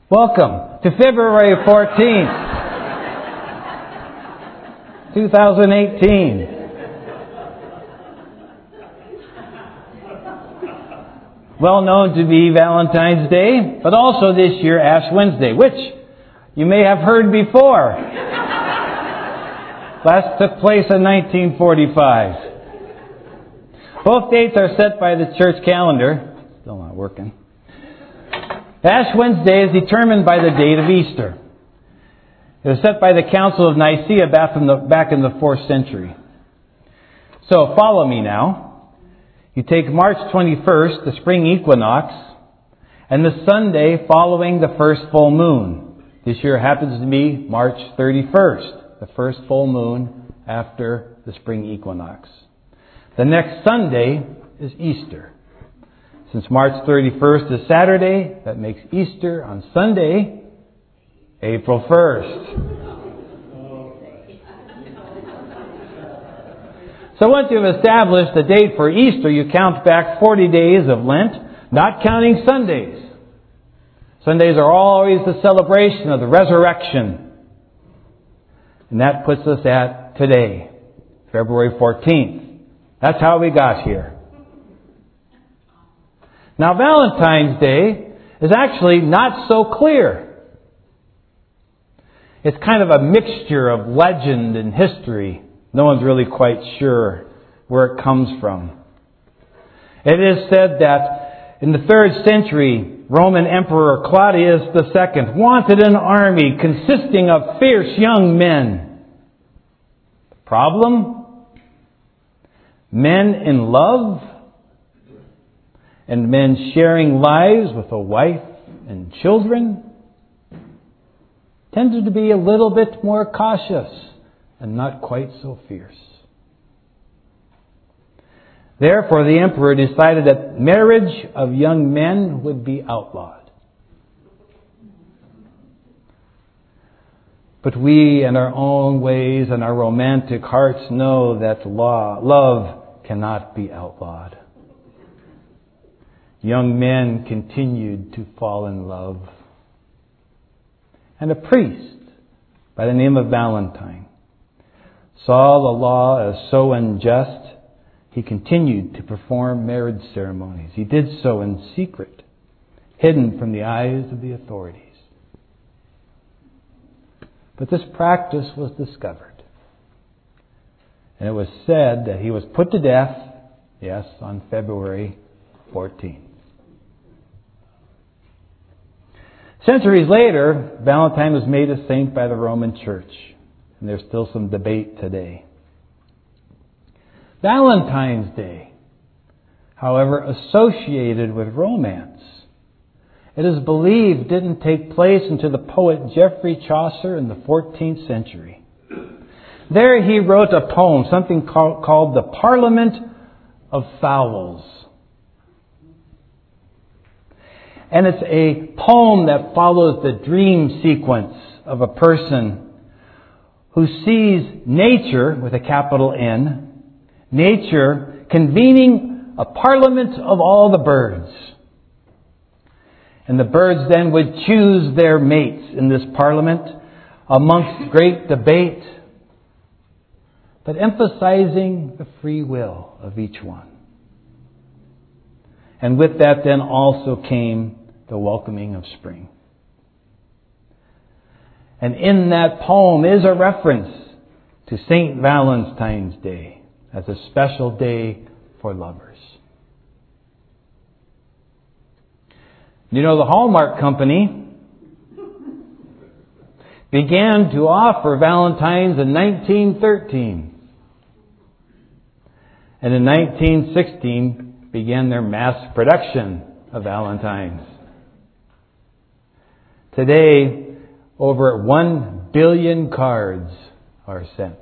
Welcome to February 14th, 2018. Well known to be Valentine's Day, but also this year Ash Wednesday, which you may have heard before. Last took place in 1945. Both dates are set by the church calendar. Still not working. Ash Wednesday is determined by the date of Easter. It was set by the Council of Nicaea back in the 4th century. So follow me now. You take March 21st, the spring equinox, and the Sunday following the first full moon. This year happens to be March 31st, the first full moon after the spring equinox. The next Sunday is Easter. Since March 31st is Saturday, that makes Easter on Sunday, April 1st. So once you've established the date for Easter, you count back 40 days of Lent, not counting Sundays. Sundays are always the celebration of the resurrection. And that puts us at today, February 14th. That's how we got here. Now, Valentine's Day is actually not so clear. It's kind of a mixture of legend and history. No one's really quite sure where it comes from. It is said that in the 3rd century, Roman Emperor Claudius II wanted an army consisting of fierce young men. The problem? Men in love and men sharing lives with a wife and children tended to be a little bit more cautious and not quite so fierce. Therefore, the emperor decided that marriage of young men would be outlawed. But we, in our own ways and our romantic hearts, know that love cannot be outlawed. Young men continued to fall in love. And a priest by the name of Valentine saw the law as so unjust, he continued to perform marriage ceremonies. He did so in secret, hidden from the eyes of the authorities. But this practice was discovered. And it was said that he was put to death, yes, on February 14th. Centuries later, Valentine was made a saint by the Roman Church. And there's still some debate today. Valentine's Day, however, associated with romance. It is believed didn't take place until the poet Geoffrey Chaucer in the 14th century. There he wrote a poem, something called the Parliament of Fowls. And it's a poem that follows the dream sequence of a person who sees nature, with a capital N, nature convening a parliament of all the birds. And the birds then would choose their mates in this parliament amongst great debate, but emphasizing the free will of each one. And with that then also came the welcoming of spring. And in that poem is a reference to St. Valentine's Day as a special day for lovers. You know, the Hallmark Company began to offer Valentines in 1913. And in 1916 began their mass production of Valentines. Today, over 1 billion cards are sent.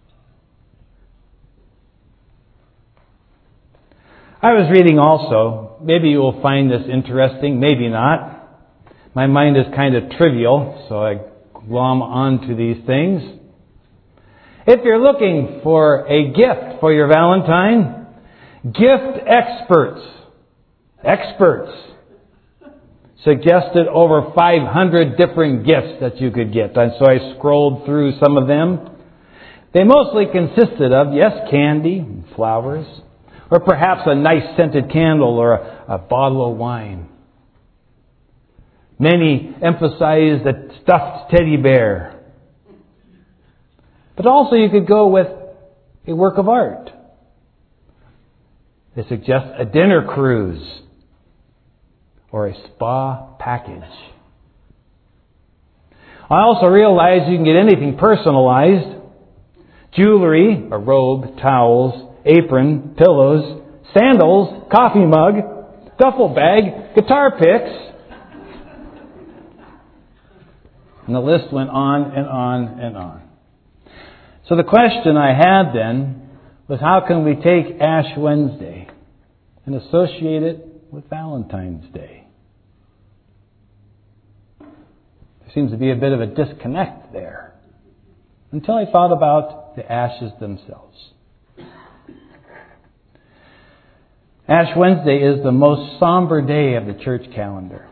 I was reading also, maybe you will find this interesting, maybe not. My mind is kind of trivial, so I glom onto these things. If you're looking for a gift for your Valentine, gift experts suggested over 500 different gifts that you could get. And so I scrolled through some of them. They mostly consisted of, yes, candy and flowers, or perhaps a nice scented candle or a bottle of wine. Many emphasized a stuffed teddy bear. But also you could go with a work of art. They suggest a dinner cruise or a spa package. I also realized you can get anything personalized. Jewelry, a robe, towels, apron, pillows, sandals, coffee mug, duffel bag, guitar picks. And the list went on and on and on. So the question I had then was, how can we take Ash Wednesday and associate it with Valentine's Day? There seems to be a bit of a disconnect there, until I thought about the ashes themselves. Ash Wednesday is the most somber day of the church calendar.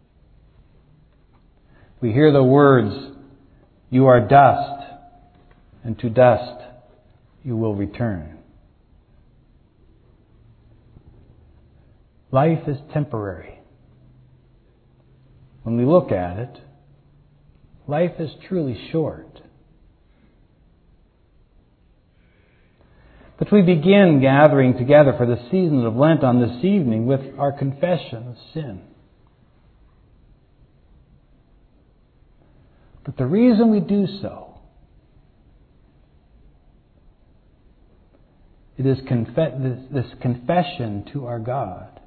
We hear the words, "You are dust, and to dust you will return." Life is temporary. When we look at it, life is truly short. But we begin gathering together for the season of Lent on this evening with our confession of sin. But the reason we do so, it is this confession to our God,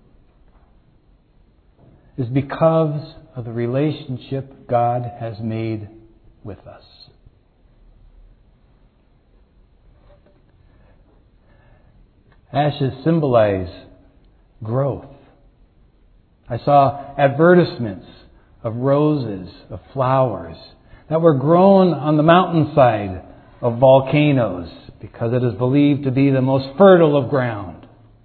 is because of the relationship God has made with us. Ashes symbolize growth. I saw advertisements of roses, of flowers that were grown on the mountainside of volcanoes because it is believed to be the most fertile of ground.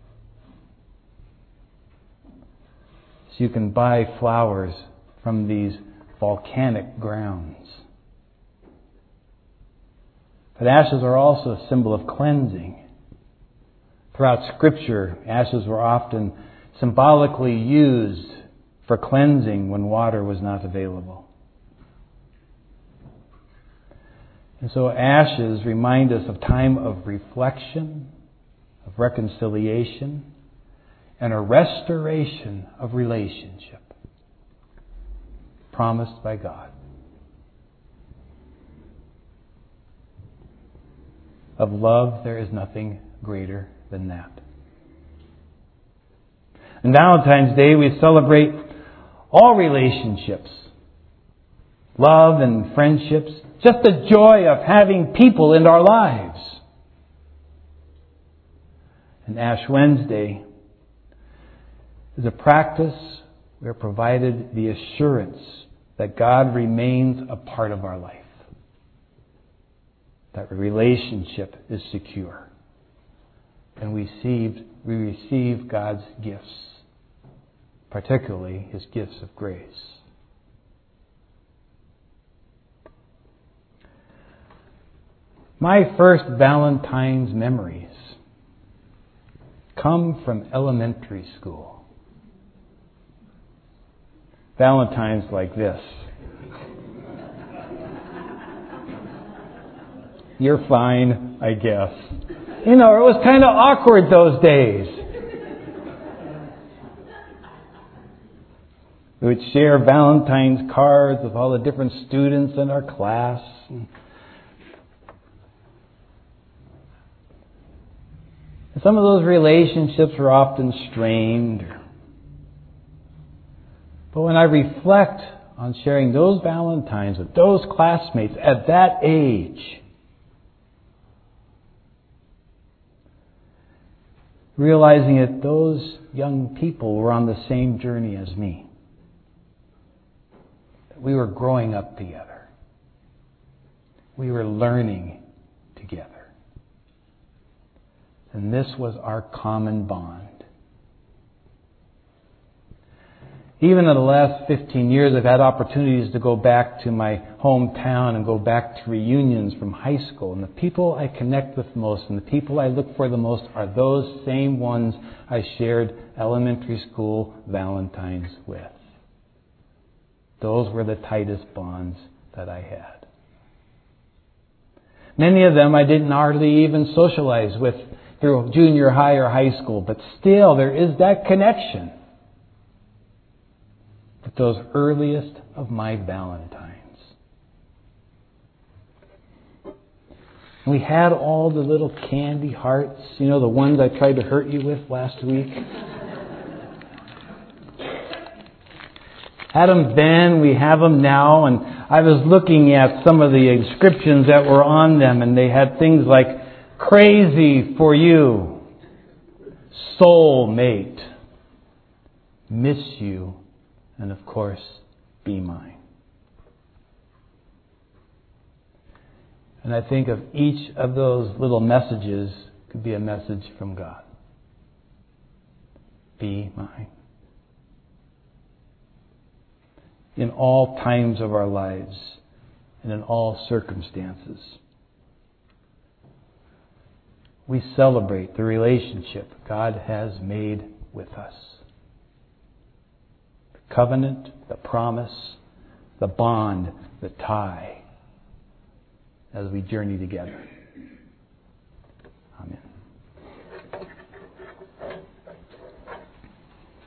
So you can buy flowers from these volcanic grounds. But ashes are also a symbol of cleansing. Throughout Scripture, ashes were often symbolically used for cleansing when water was not available. And so ashes remind us of time of reflection, of reconciliation, and a restoration of relationship promised by God. Of love, there is nothing greater than that. On Valentine's Day, we celebrate all relationships, love and friendships, just the joy of having people in our lives. And Ash Wednesday is a practice we are provided the assurance that God remains a part of our life, that the relationship is secure, and we receive God's gifts, particularly His gifts of grace. My first Valentine's memories come from elementary school. Valentine's like this. You're fine, I guess. You know, it was kind of awkward those days. We would share Valentine's cards with all the different students in our class. And some of those relationships were often strained. But when I reflect on sharing those Valentines with those classmates at that age, realizing that those young people were on the same journey as me, that we were growing up together, we were learning together, and this was our common bond. Even in the last 15 years, I've had opportunities to go back to my hometown and go back to reunions from high school. And the people I connect with most and the people I look for the most are those same ones I shared elementary school Valentines with. Those were the tightest bonds that I had. Many of them I didn't hardly even socialize with through junior high or high school, but still there is that connection. But those earliest of my Valentines. We had all the little candy hearts, the ones I tried to hurt you with last week. Had them then, we have them now, and I was looking at some of the inscriptions that were on them, and they had things like, crazy for you, soul mate, miss you, and of course, be mine. And I think of each of those little messages could be a message from God. Be mine. In all times of our lives and in all circumstances, we celebrate the relationship God has made with us. The covenant, the promise, the bond, the tie, as we journey together.